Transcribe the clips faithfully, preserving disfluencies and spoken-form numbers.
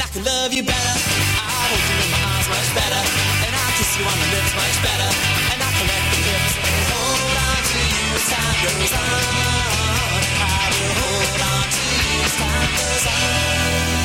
can love you better. I hold you in my arms much better. And I kiss you on the lips much better. And I collect the tips and hold on to you as time goes on. I will hold on to you as time goes on.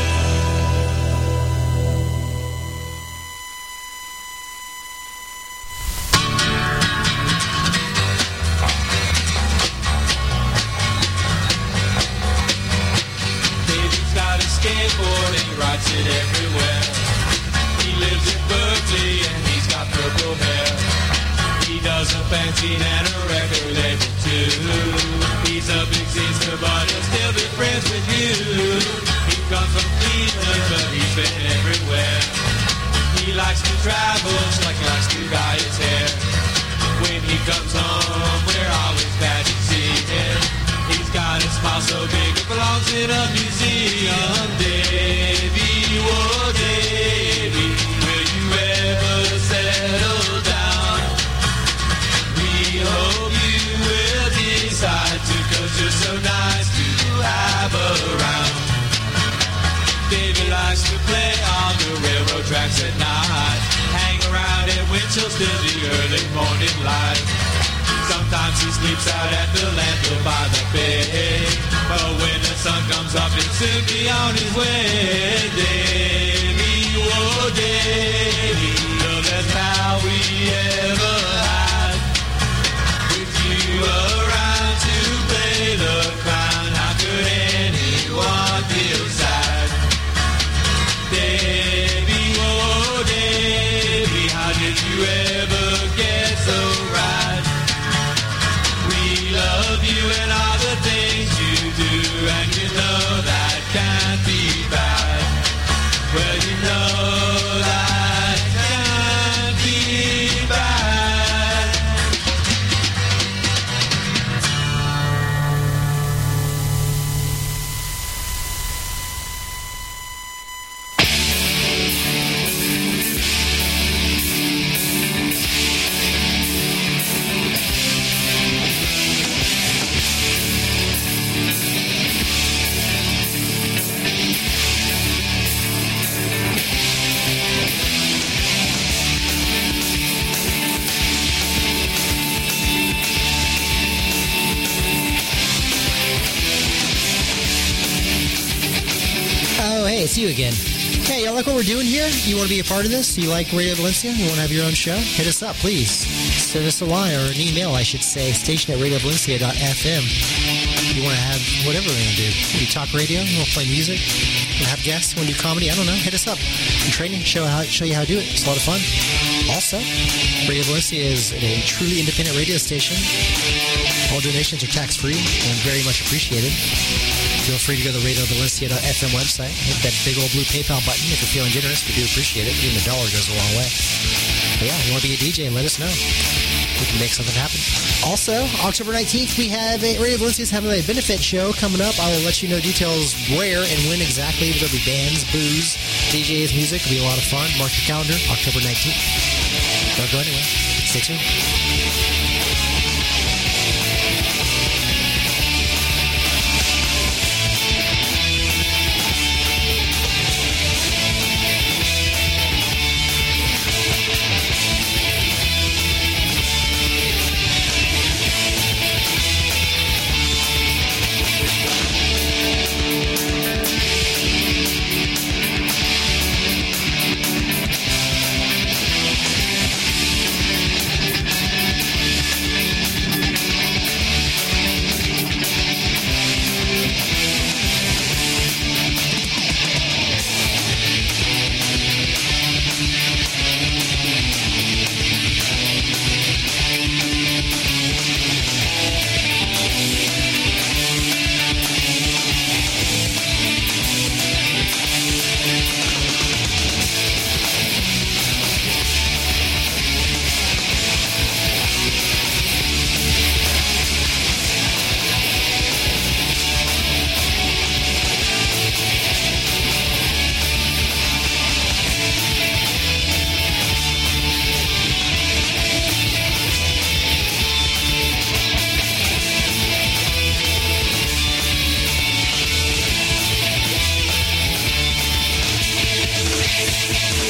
Skateboard and he rides it everywhere. He lives in Berkeley and he's got purple hair. He does a fanzine and a record label too. He's a big sister but he'll still be friends with you. He comes from Cleveland but he's been everywhere. He likes to travel just like he likes to dye his hair. When he comes home we're always glad to see him. He's got a smile so big it belongs in a museum. Davy, oh Davy, will you ever settle down? We hope you will decide to, 'cause you're so nice to have around. Davy likes to play on the railroad tracks at night, hang around at Winchell's till the early morning light. Sometimes he sleeps out at the landfill by the bay, but when the sun comes up he'll soon be on his way. Davy, oh Davy, the best pal we ever had. With you around to play the clown, how could anyone feel sad? Davy, oh Davy, how did you ever get so right? Love you and all the things you do, and you know that can't be bad. Well, you know that can't be bad. Oh, hey, it's you again. Hey, y'all like what we're doing here? You want to be a part of this? You like Radio Valencia? You want to have your own show? Hit us up, please. Send us a line, or an email, I should say, station at radio valencia dot f m. You want to have whatever we're going to do. You talk radio? You want to play music? You want to have guests? You want to do comedy? I don't know. Hit us up. I'm training. Show, how, show you how to do it. It's a lot of fun. Also, Radio Valencia is a truly independent radio station. All donations are tax-free and very much appreciated. Feel free to go to the radio valencia dot f m website. Hit that big old blue PayPal button if you're feeling generous. We do appreciate it. Even the dollar goes a long way. But yeah, you want to be a D J, let us know. We can make something happen. Also, October nineteenth, we have a Radio Valencia's having a benefit show coming up. I will let you know details where and when exactly. There'll be bands, booze, D Js, music. It'll be a lot of fun. Mark your calendar, October nineteenth. Don't go anywhere. Stay tuned.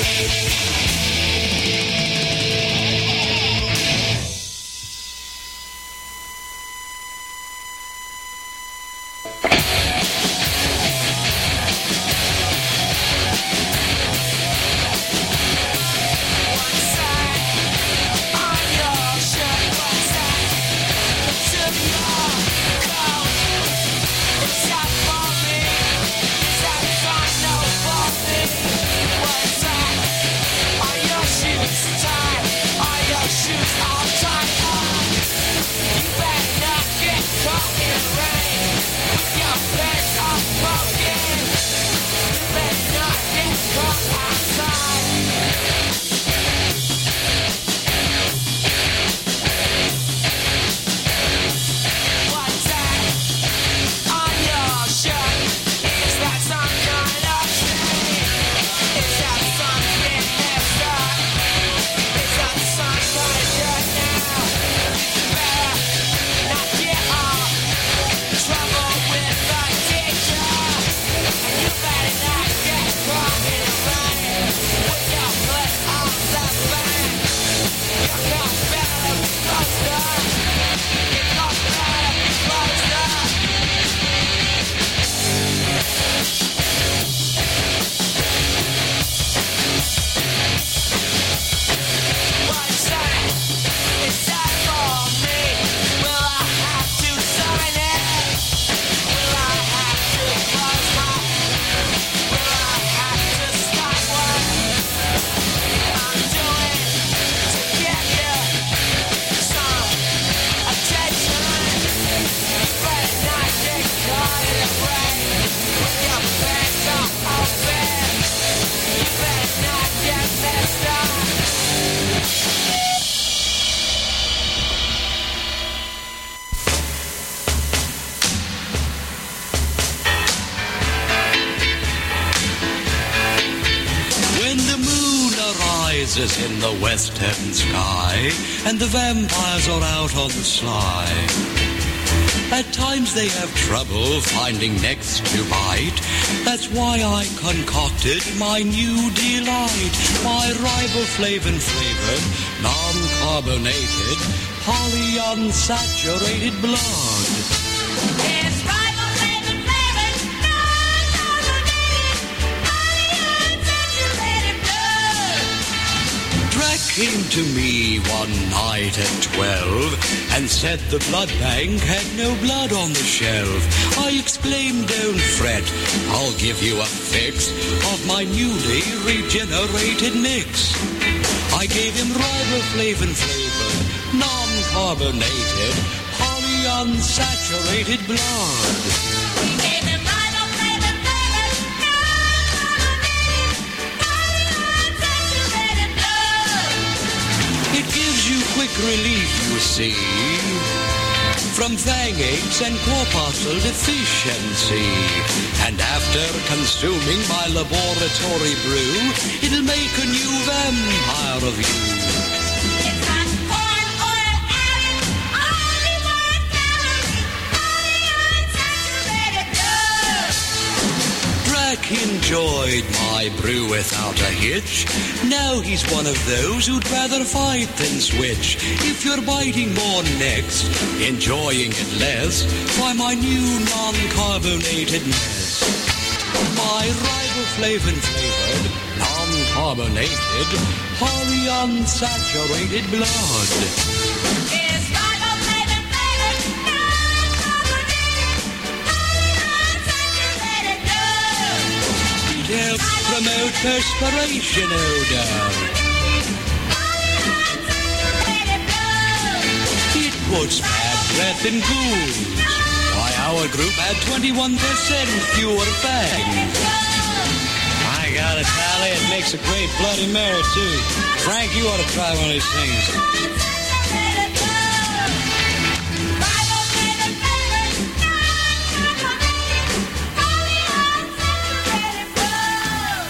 In the western sky, and the vampires are out on the sly. At times they have trouble finding necks to bite. That's why I concocted my new delight, my riboflavin flavored, non-carbonated, polyunsaturated blood. It's riboflavin flavored, non-carbonated, polyunsaturated blood. Drac came to me one night at twelve and said the blood bank had no blood on the shelf. I exclaimed, don't fret, I'll give you a fix of my newly regenerated mix. I gave him riboflavin flavored, non-carbonated, polyunsaturated blood. We gave him riboflavin flavored, non-carbonated, polyunsaturated blood. It gives you quick relief, you see, from fang aches and corpuscle deficiency. And after consuming my laboratory brew, it'll make a new vampire of you. It's got corn oil added, only one calorie, polyunsaturated blood. Drac enjoyed my brew without a hitch. Now he's one of those who'd rather fight than switch. If you're biting more necks, enjoying it less, try my new non-carbonated mess. My riboflavin flavored, non-carbonated, polyunsaturated blood. It's riboflavin flavored, non-carbonated, polyunsaturated blood. It helps promote perspiration odor. Polyunsaturated blood. It puts bad breath in ghouls. Why, our group had twenty-one percent fewer fangs. I got it, Tally. It makes a great Bloody Mary, too. Frank, you ought to try one of these things. Unsaturated blood. Riboflavin flavored, non-carbonated, polyunsaturated blood.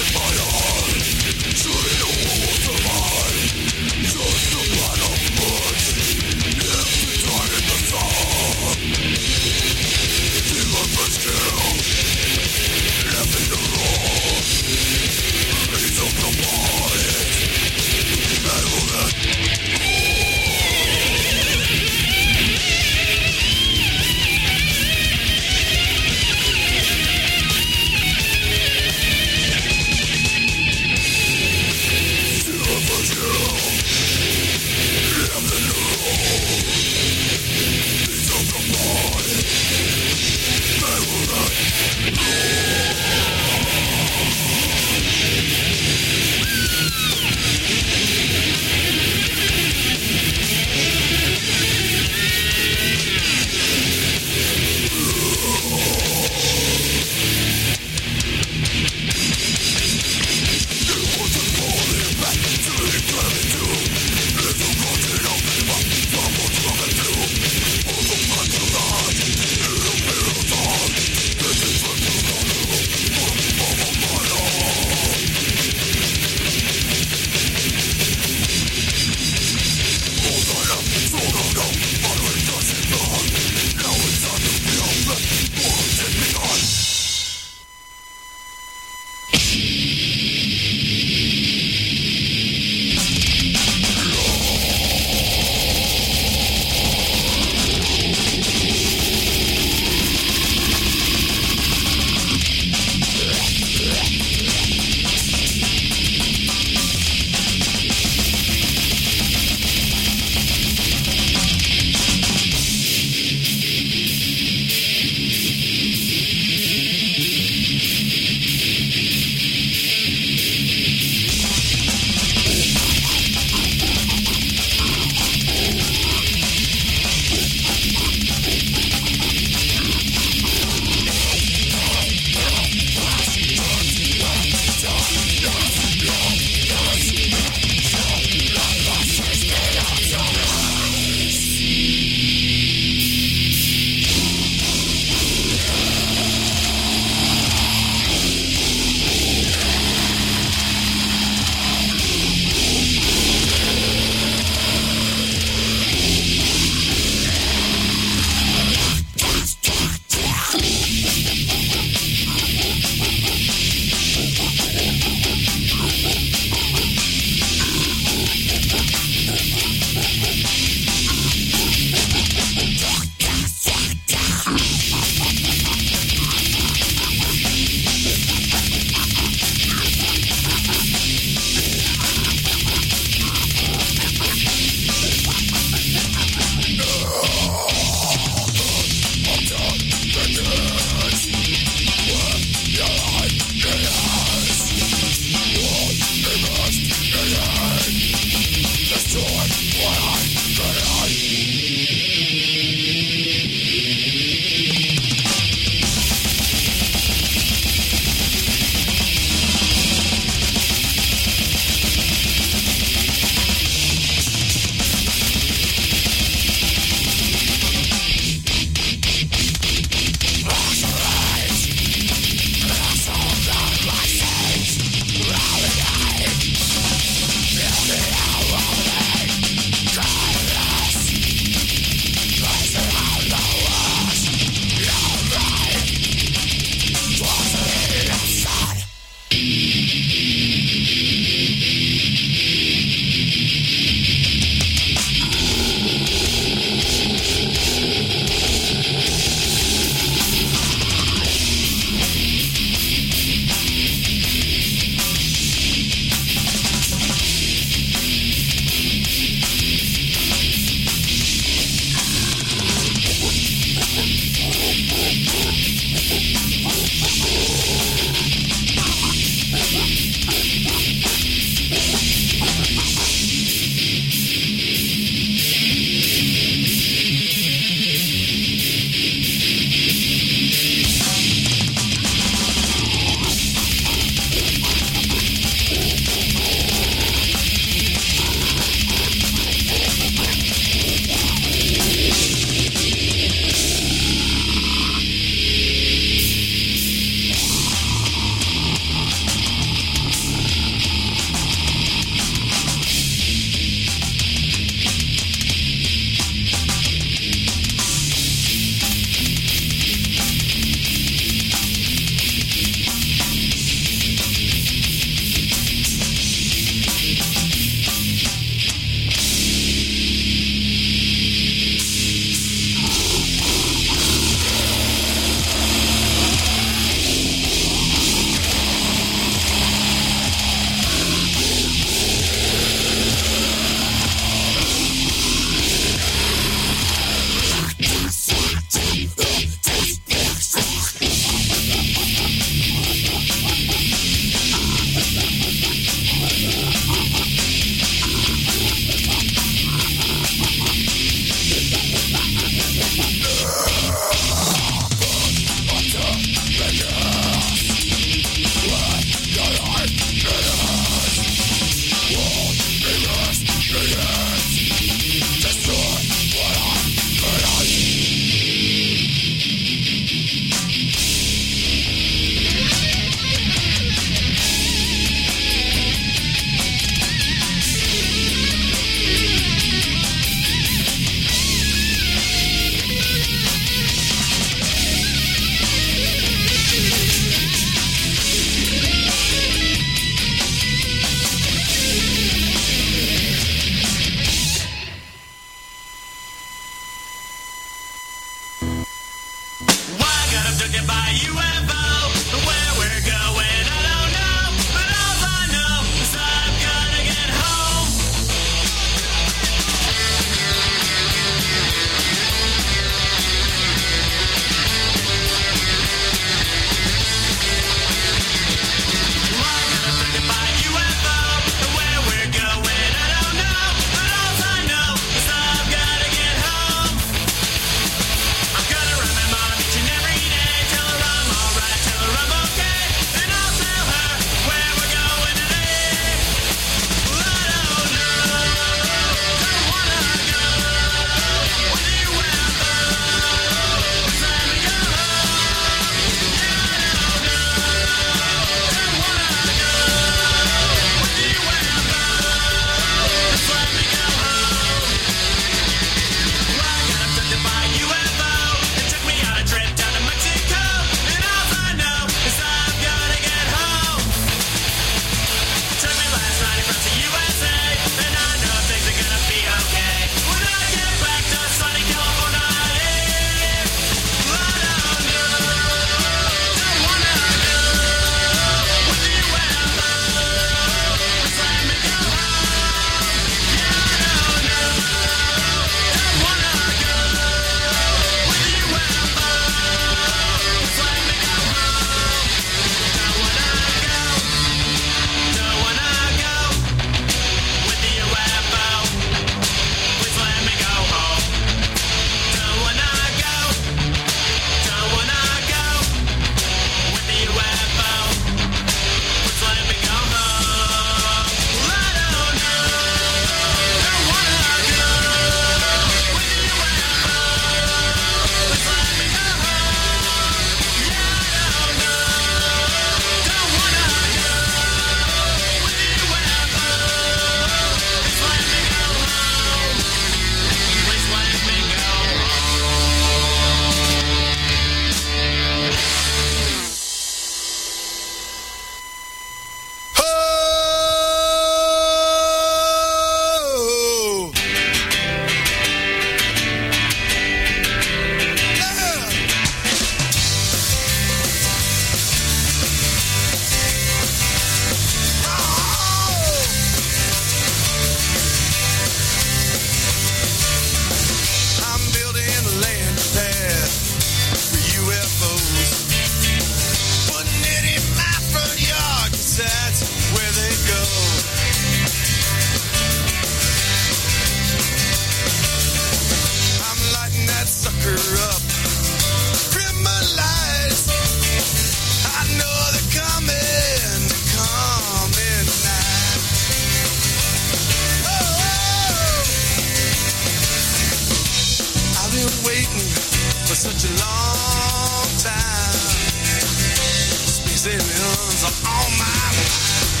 such a long time. Space aliens are on my mind.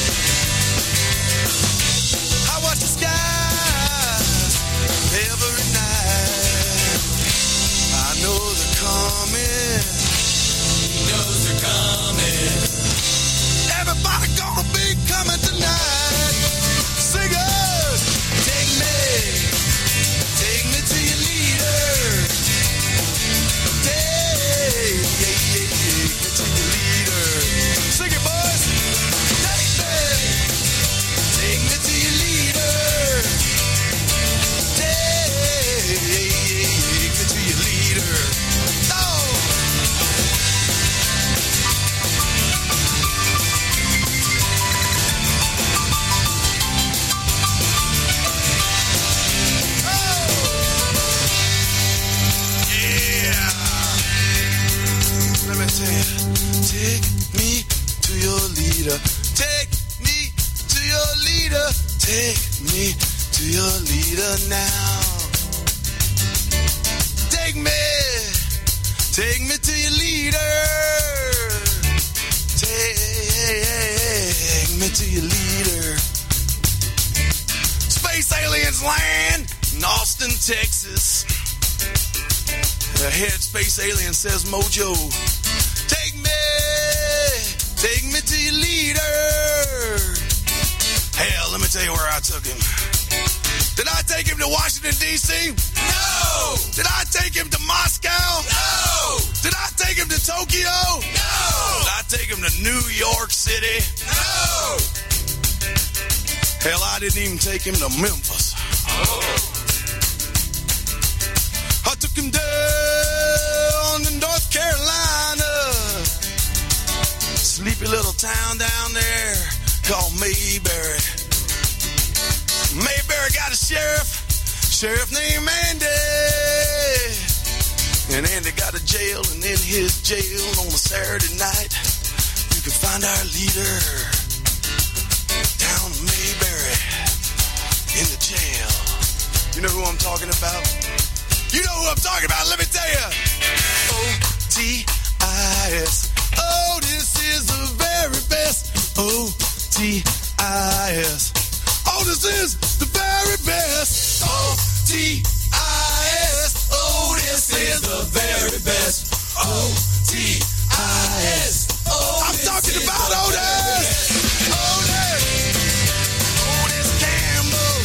I watch the skies every night. I know they're coming. He knows they're coming. Everybody gonna be coming tonight. Singers, take me, take me to your leader. Take, take, take, take me to your leader. Sing it, boys. Take me, take me to your leader. Take, take me to your leader. Oh. Let me tell you, take me to your leader. Take me to your leader. Take me to your leader now. Take me, take me to your leader. Take me to your leader. Space aliens land in Austin, Texas. The head space alien says, Mojo, take me, take me to your leader. Hell, let me tell you where I took him. Did I take him to Washington, D C? No! Did I take him to Moscow? No! Did I take him to Tokyo? No! Did I take him to New York City? No! Hell, I didn't even take him to Memphis. Oh. I took him down to North Carolina. Sleepy little town down there called Mayberry. Mayberry got a sheriff, sheriff named Andy. And Andy got a jail, and in his jail on a Saturday night, you can find our leader down in Mayberry in the jail. You know who I'm talking about? You know who I'm talking about, let me tell you. O T I S. Oh, this is the very best. O T I S. Oh, this is the very best. O T I S. Oh, this is the very best. O T I S. Oh, I'm talking about Otis. Otis. Otis Campbell.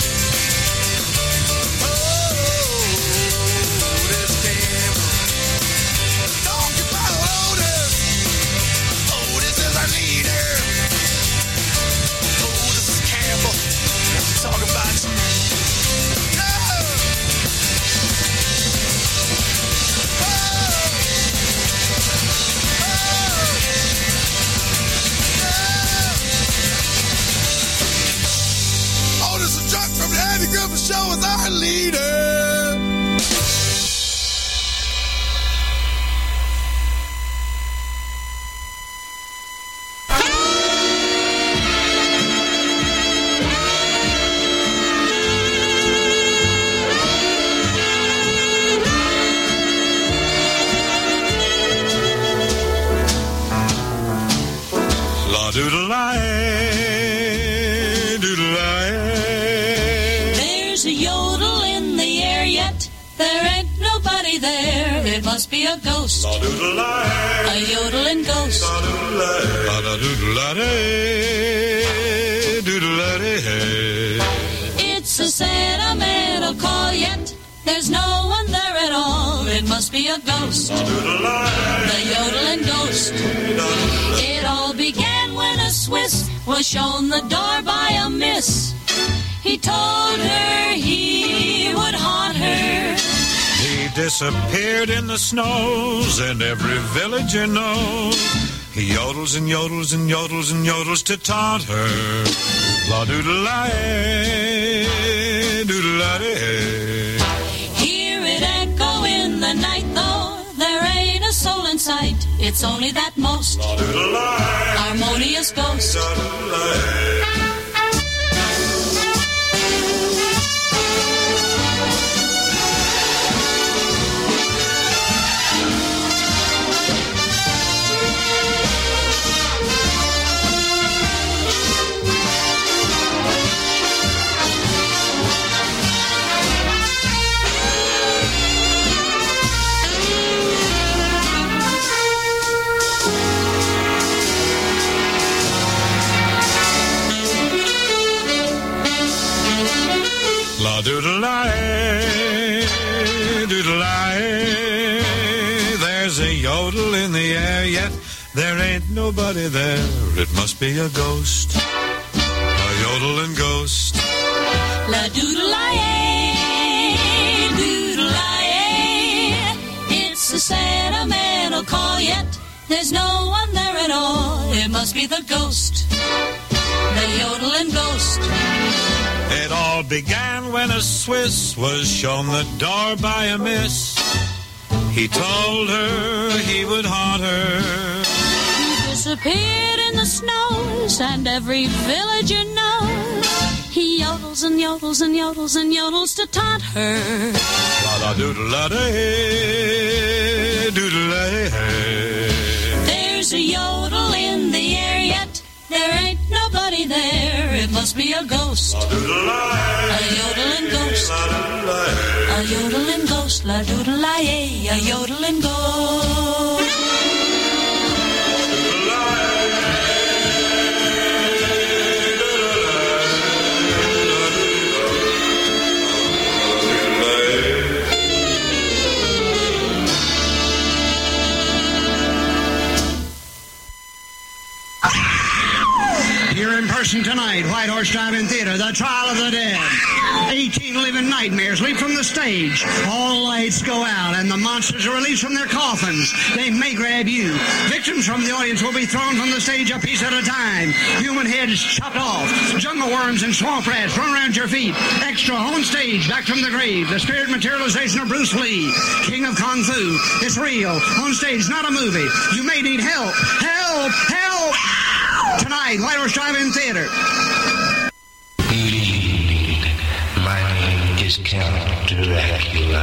Otis Campbell. Talking about Otis. Otis is our leader. Otis Campbell. Talking about you. Yeah. Otis the Truck from the Andy Griffith Show is our leader. La doodle-lie, doodle-lie. There's a yodel in the air, yet there ain't nobody there. It must be a ghost, La doodle-lie, a yodeling ghost. la doodle-lie, la da doodle-lie, doodle-lie. It's a sentimental call, yet there's no one there at all. It must be a ghost, La doodle-lie, the yodeling ghost. It all began when a Swiss was shown the door by a miss. He told her he would haunt her. he disappeared in the snows, and every villager knows. He yodels and yodels and yodels and yodels to taunt her. La doodle-lie, doodle-lie. Hear it echo in the night, though there ain't a soul in sight. It's only that most La doodle-lie, harmonious ghost. la doodle-lie. La-doodle-lie, doodle-lie. There's a yodel in the air, yet there ain't nobody there. It must be a ghost, a yodeling ghost. La doodle-lie, doodle-lie. It's a sentimental call, yet there's no one there at all. It must be the ghost, the yodeling ghost. It all began when a Swiss was shown the door by a miss. He told her he would haunt her. He disappeared in the snows, and every villager knows. He yodels and yodels and yodels and yodels to taunt her. La-da-doodle-la-day, doodle-la-day. There's a yodel in the air, yet there ain't nobody there. It must be a ghost, a yodeling ghost, a yodeling ghost, la doodle-lie, a yodeling ghost. Here in person tonight, White Horse Drive-In Theater, The Trial of the Dead. eighteen living nightmares leap from the stage. All lights go out, and the monsters are released from their coffins. They may grab you. Victims from the audience will be thrown from the stage a piece at a time. Human heads chopped off. Jungle worms and swamp rats run around your feet. Extra on stage, back from the grave. The spirit materialization of Bruce Lee, King of Kung Fu. It's real. On stage, not a movie. You may need help. Help! Help! Tonight, White Horse Drive-In Theater. Good evening. My name is Count Dracula.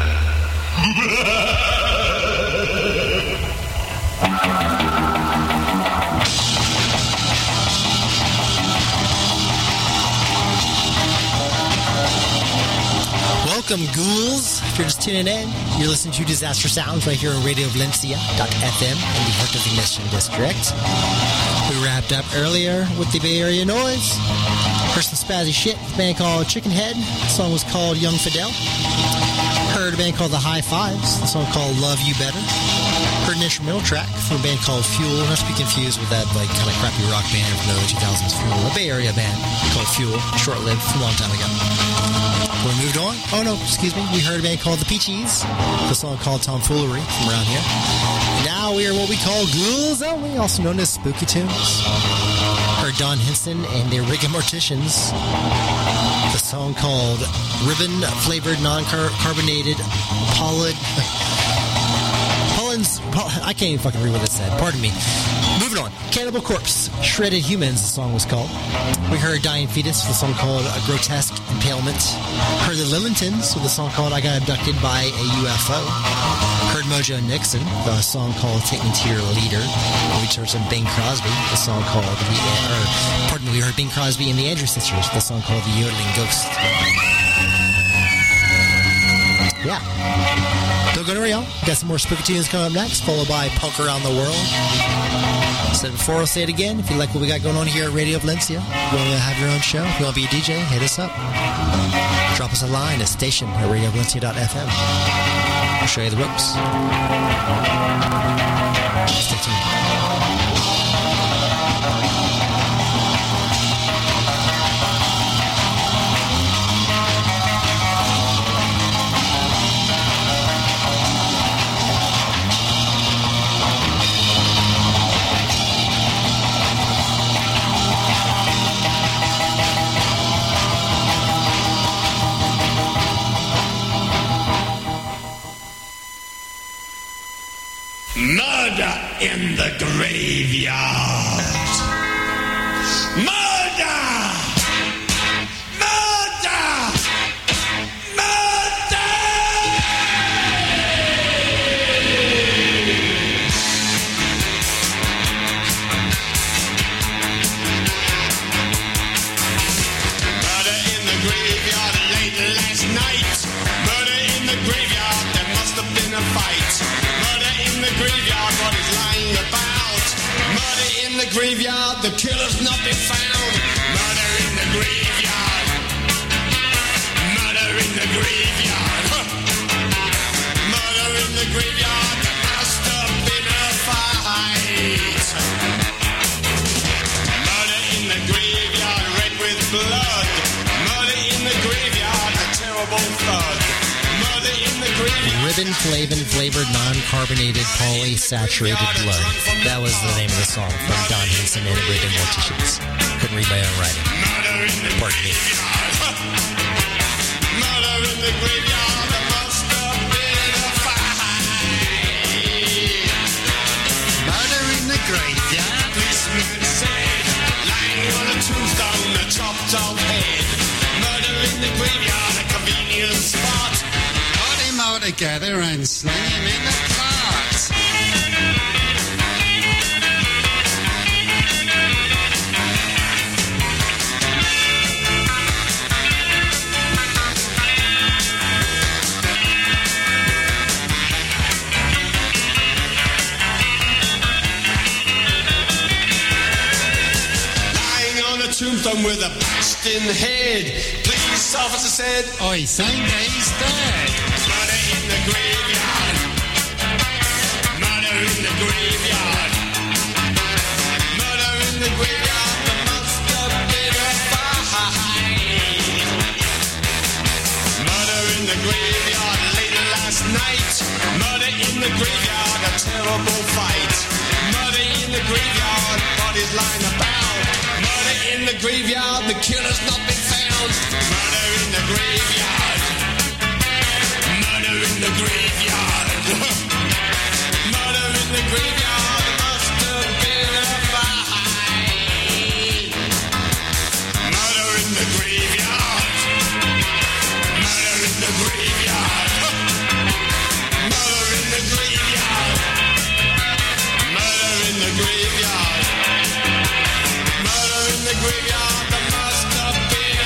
Welcome, ghouls. If you're just tuning in, you're listening to Disaster Sounds right here on radio valencia dot f m in the heart of the Mission District. We wrapped up earlier with the Bay Area Noise. Heard some spazzy shit with a band called Chicken Head. The song was called Young Fidel. Heard a band called The High Fives. The song called Love You Better. Heard an instrumental track from a band called Fuel. Not to be confused with that like kind of crappy rock band from the early two thousands, Fuel. A Bay Area band called Fuel. Short-lived from a long time ago. We moved on. Oh no, excuse me. We heard a band called The Peaches. The song called Tomfoolery from around here. Now we are what we call Ghouls Only, also known as Spooky Tunes. Heard Don Henson and the Rigor Morticians. The song called Ribbon Flavored Non-Carbonated Pollen. Pollen's. I can't even fucking read what it said. Pardon me. Moving on. Cannibal Corpse, Shredded Humans, the song was called. We heard Dying Fetus with a song called A Grotesque Impalement. Heard the Lillingtons with a song called I Got Abducted by a U F O. Heard Mojo Nixon with a song called Take Me to Your Leader. We heard some Bing Crosby with a song called, the, or, pardon me, we heard Bing Crosby and the Andrews Sisters with a song called The Yodeling Ghost. Yeah. Don't go anywhere, y'all. Got some more spooky tunes coming up next, followed by Punk Around the World. Said before, I'll say it again. If you like what we got going on here at Radio Valencia, if you want to have your own show, if you want to be a D J, hit us up. Drop us a line at station at radio valencia dot f m. I'll show you the ropes. Stay tuned. Murder in the graveyard. Murder! Murder! Murder! Murder in the graveyard late last night. Murder in the graveyard, there must have been a fight. Murder in the graveyard, what is lying about? Murder in the graveyard, the killer's not been found. Murder in the graveyard. Murder in Ribon flavin flavored non-carbonated polysaturated blood. That was the name of the song from Don Henson and Ribon Morticians. Couldn't read my own writing. Pardon me. Murder in the graveyard, there must have been a fight. Murder in the graveyard, policeman said, lying on a tombstone, a chopped off head. Murder in the graveyard, a convenient spot. Put him all together and sling him in the plot. Tombstone with a bashed in head. Police officer said, I think he's dead. Murder in the graveyard. Murder in the graveyard. Murder in the graveyard. There must have been a fight. Murder in the graveyard late last night. Murder in the graveyard, a terrible fight. Murder in the graveyard, bodies lying about. In the graveyard, the killer's not been found. Murder in the graveyard. Murder in the graveyard. Murder in the graveyard. There must have been a fight. Murder in the graveyard. Murder in the graveyard. Murder in the graveyard. Murder in the graveyard. In the graveyard, there must have been a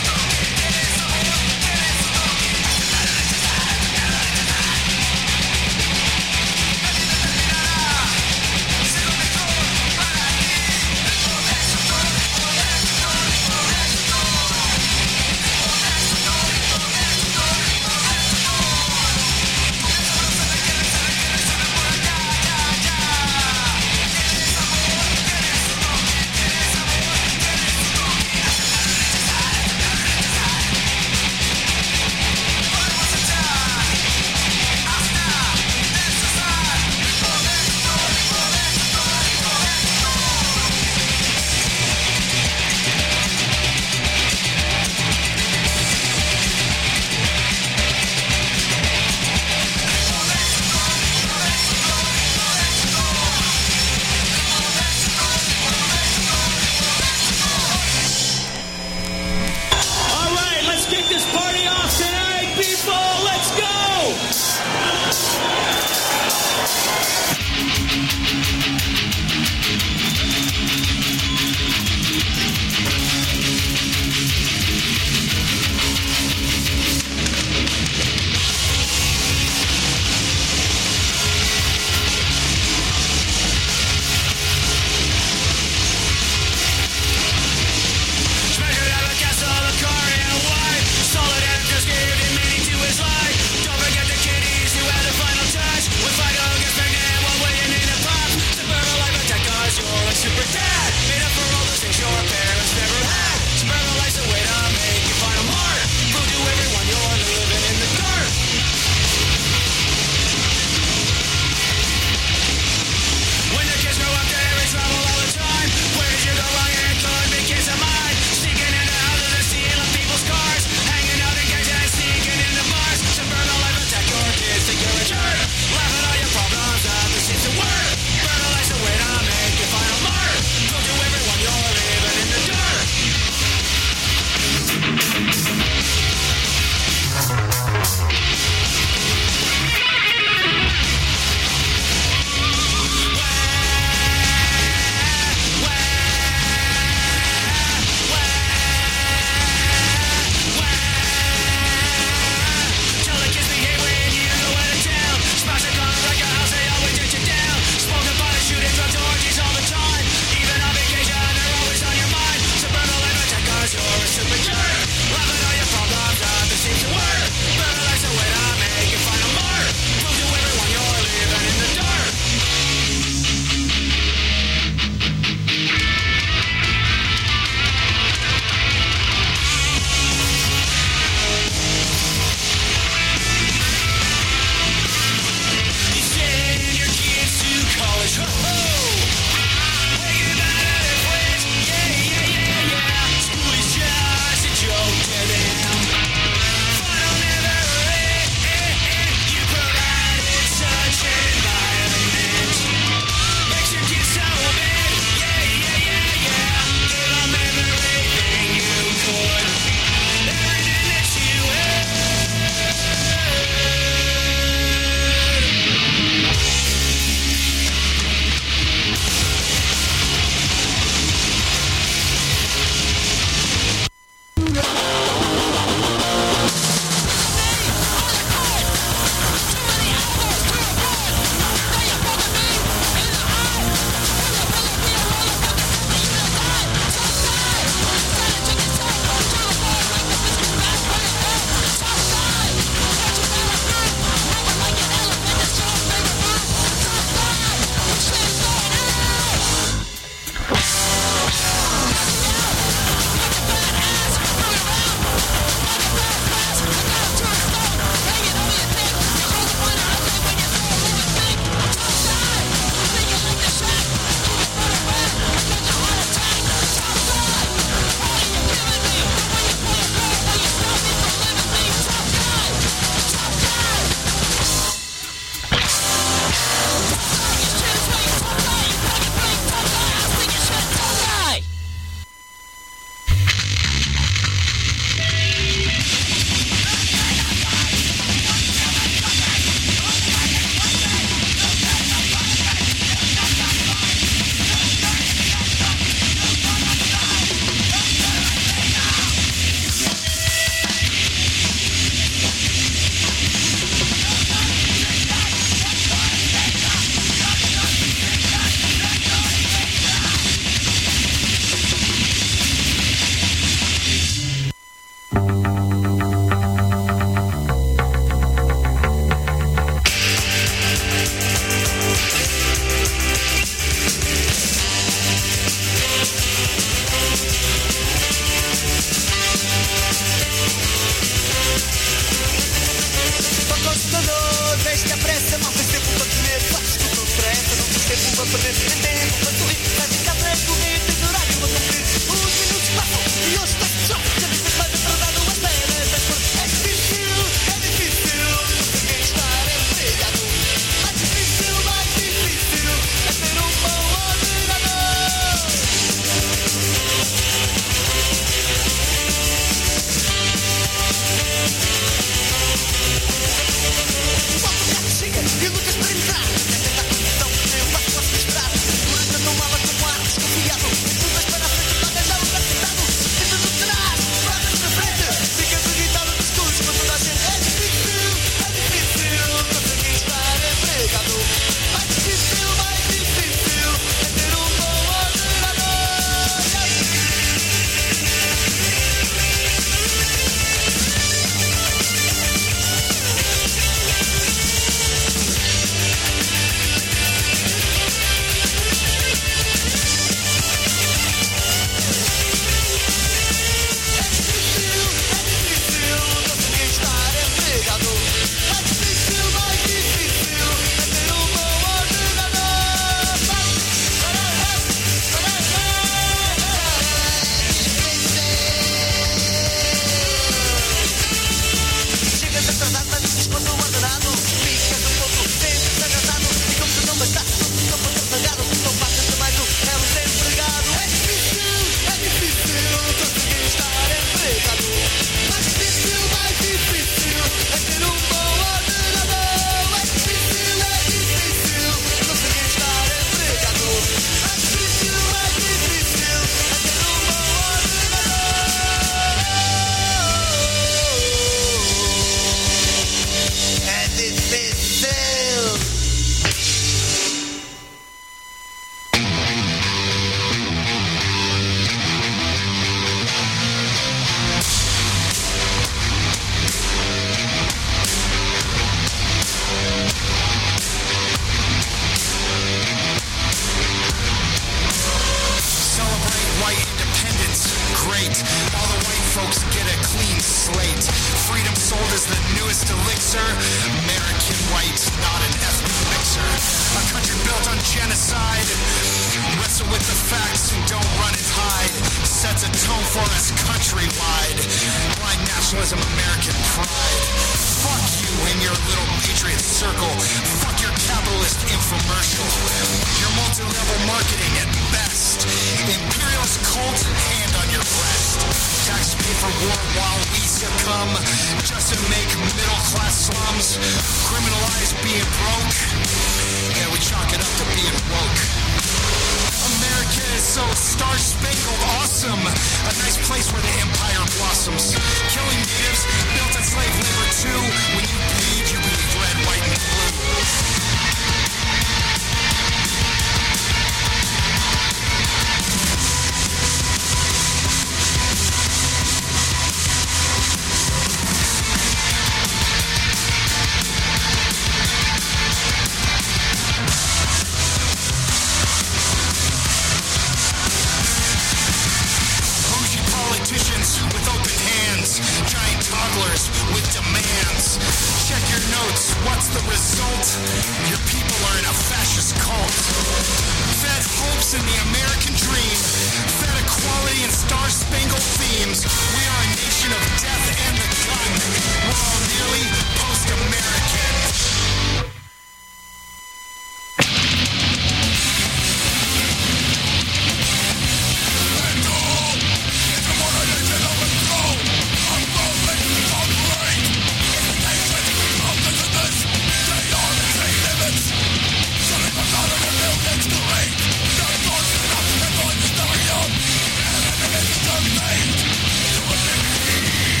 Thank you.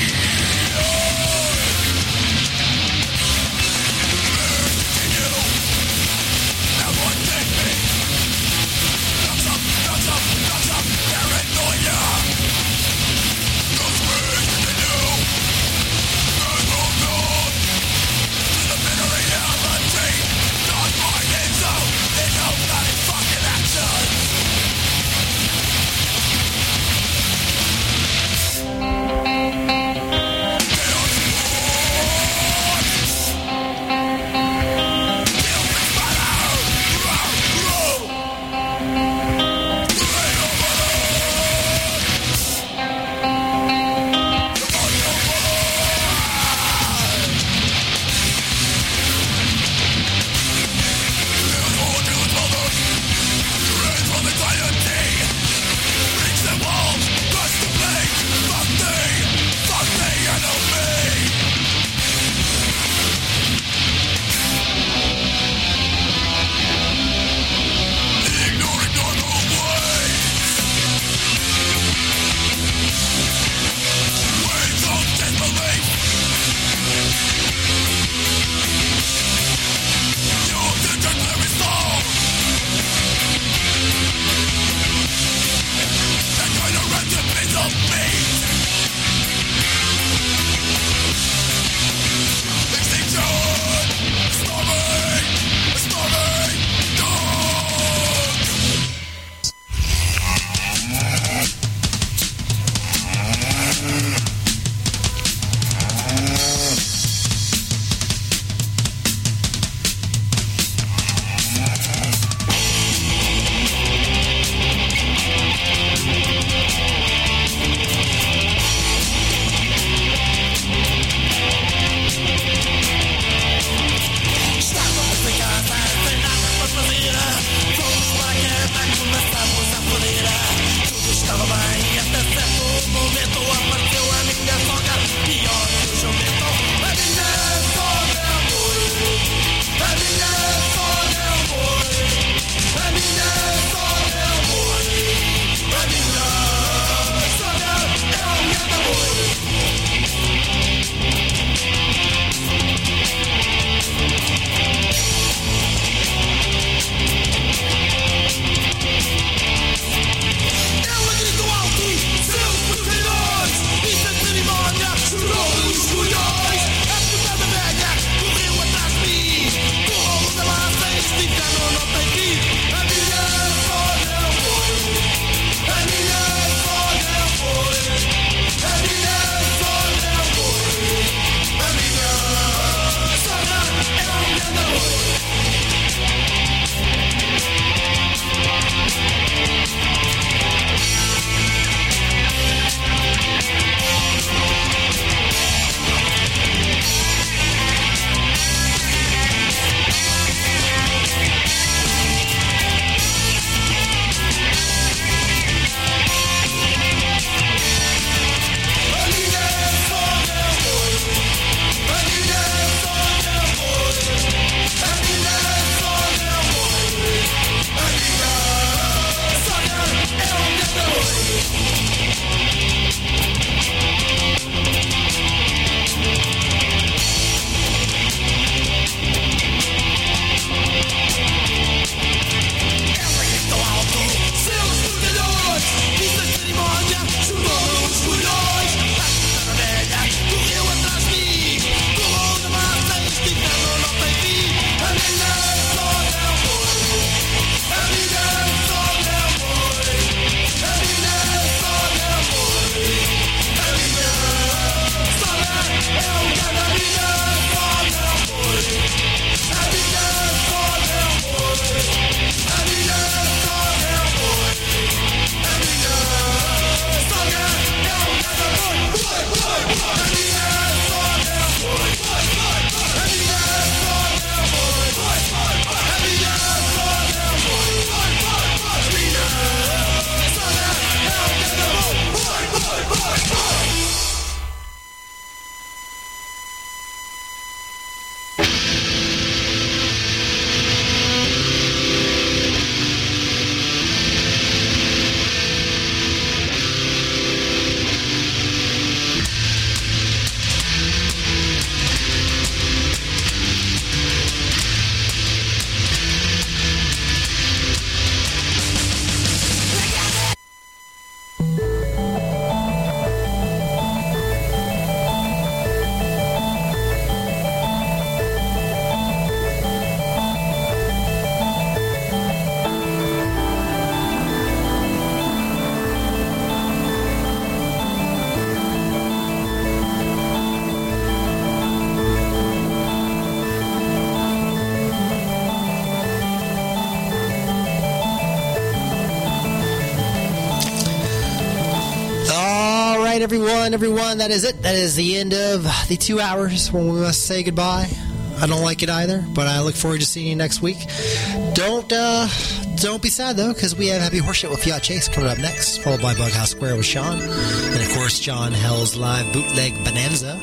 everyone, everyone. That is it. That is the end of the two hours when we must say goodbye. I don't like it either, but I look forward to seeing you next week. Don't uh, don't be sad, though, because we have Happy Horseshit with Fiat Chase coming up next, followed by Bughouse Square with Sean, and, of course, John Hell's live bootleg Bonanza.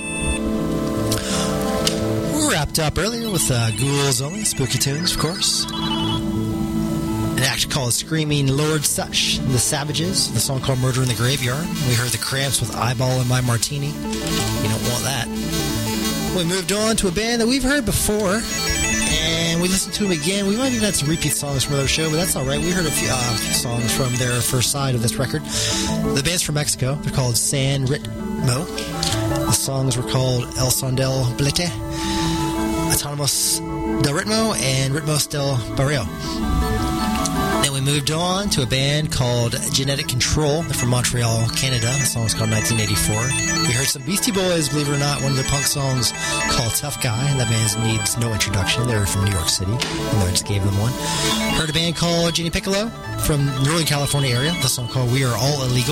We wrapped up earlier with uh, Ghouls Only, Spooky Tunes, of course. An act called Screaming Lord Such, The Savages, the song called Murder in the Graveyard. We heard the Cramps with Eyeball in My Martini. You don't want that. We moved on to a band that we've heard before, and we listened to them again. We might even had some repeat songs from their show, but that's all right. We heard a few uh, songs from their first side of this record. The band's from Mexico. They're called San Ritmo. The songs were called El Son del Blete, Autonomos del Ritmo, and Ritmos del Barrio. Then we moved on to a band called Genetic Control. They're from Montreal, Canada. The song's called nineteen eighty-four. We heard some Beastie Boys, believe it or not, one of their punk songs called Tough Guy. And that band needs no introduction. They're from New York City, and I just gave them one. Heard a band called Jenny Piccolo from Northern California area. The song called We Are All Illegal.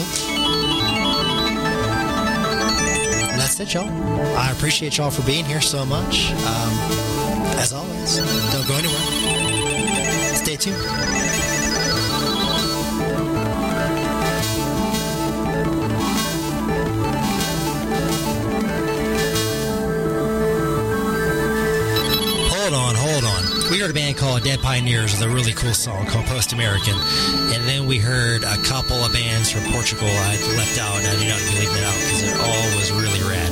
And that's it, y'all. I appreciate y'all for being here so much. Um, as always, don't go anywhere. Stay tuned. Hold on, hold on. We heard a band called Dead Pioneers with a really cool song called Post American. And then we heard a couple of bands from Portugal I left out, and I do not leave it out because it all was really rad.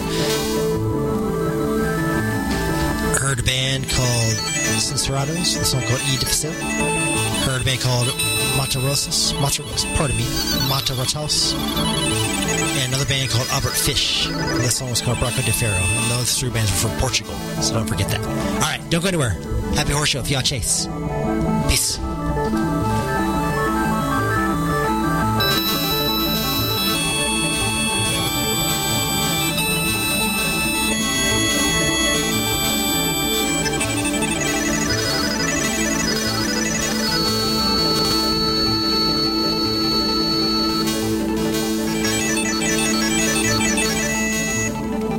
Heard a band called Sincerados, the song called E Difficile. Heard a band called Matarosas, Mataros, pardon me, Mataratos. And another band called Albert Fish. The song was called Braco de Ferro. And those three bands were from Portugal, so don't forget that. All right, don't go anywhere. Happy Horse Show, Fiat Chase. Peace.